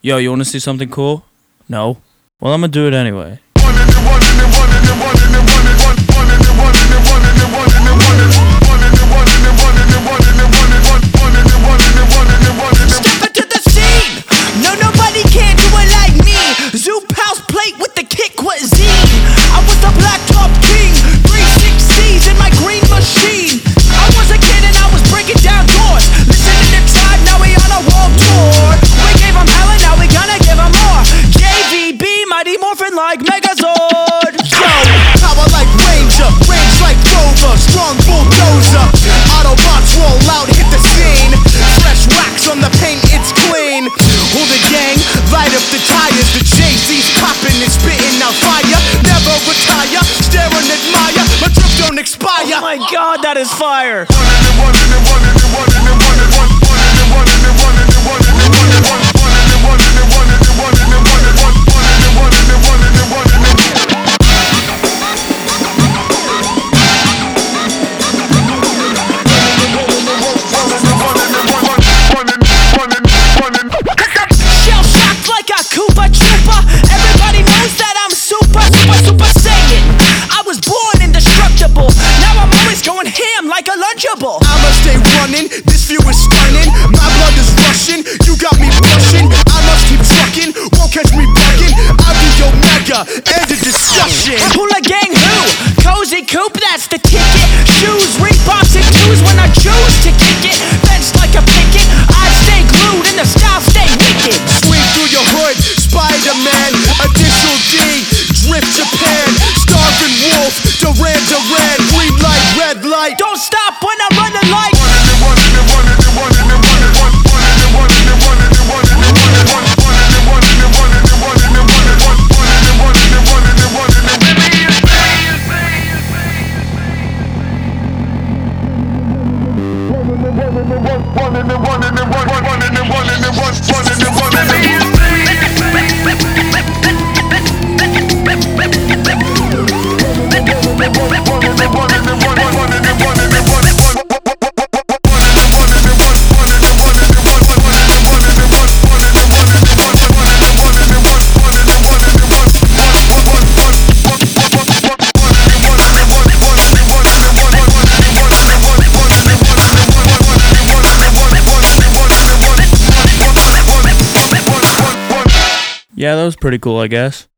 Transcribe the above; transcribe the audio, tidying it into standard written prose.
Yo, you wanna see something cool? No? Well, I'm gonna do it anyway. Step into the scene! No, nobody can do it like me. Zoop house plate with the kick cuisine. I was the blacktop king, 360s in my green machine. I was a kid and I was breaking down doors. Listening to Tribe, now we on a world tour. We gave them hell and now we gonna give them more. JVB, Mighty Morphin like Megazord. Yo, power like Ranger, range like Rover, strong bulldozer. Autobots roll out, hit the scene. Fresh wax on the paint, it's clean. Hold the gang, light up the tires. The Jay-Z's popping and spitting out fire. Never retire, stare and admire. My drip don't expire. Oh my God, that is fire. Shell shocked like a Koopa Trooper. Everybody knows that I'm super Saiyan. I was born indestructible. Now I'm always going ham like a Lunchable. I'ma stay running, this view is stunning. My blood is rushing, you got me blushing. I must keep trucking, won't catch me bugging. I'll be Omega, end of discussion. Hula gang who? Cozy Coop, that's the ticket. Shoes, Reeboks and twos when I choose to kick it. Fenced like a picket, I stay glued and the style stay wicked. Swing through your hood, Spider-Man, Initial D, Drift Japan, Starving Wolf, Duran Duran, green light, red light. Don't stop when I'm running like. Yeah, that was pretty cool, I guess.